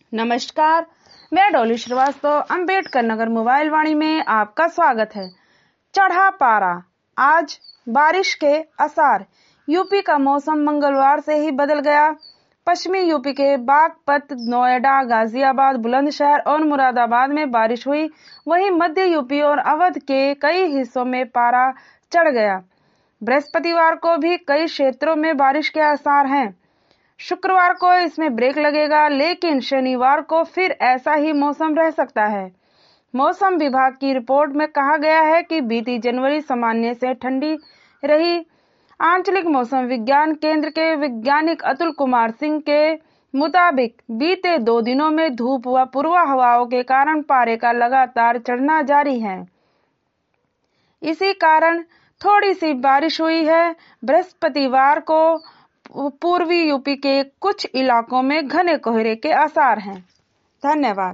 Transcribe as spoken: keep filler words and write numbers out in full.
नमस्कार, मैं डॉली श्रीवास्तव अंबेडकर नगर मोबाइल वाणी में आपका स्वागत है। चढ़ा पारा, आज बारिश के आसार। यूपी का मौसम मंगलवार से ही बदल गया। पश्चिमी यूपी के बागपत, नोएडा, गाजियाबाद, बुलंदशहर और मुरादाबाद में बारिश हुई। वहीं मध्य यूपी और अवध के कई हिस्सों में पारा चढ़ गया। बृहस्पतिवार को भी कई क्षेत्रों में बारिश के आसार हैं। शुक्रवार को इसमें ब्रेक लगेगा, लेकिन शनिवार को फिर ऐसा ही मौसम रह सकता है। मौसम विभाग की रिपोर्ट में कहा गया है कि बीती जनवरी सामान्य से ठंडी रही। आंचलिक मौसम विज्ञान केंद्र के वैज्ञानिक अतुल कुमार सिंह के मुताबिक बीते दो दिनों में धूप व पूर्वा हवाओं के कारण पारे का लगातार चढ़ना जारी है। इसी कारण थोड़ी सी बारिश हुई है। बृहस्पतिवार को पूर्वी यूपी के कुछ इलाकों में घने कोहरे के आसार हैं। धन्यवाद।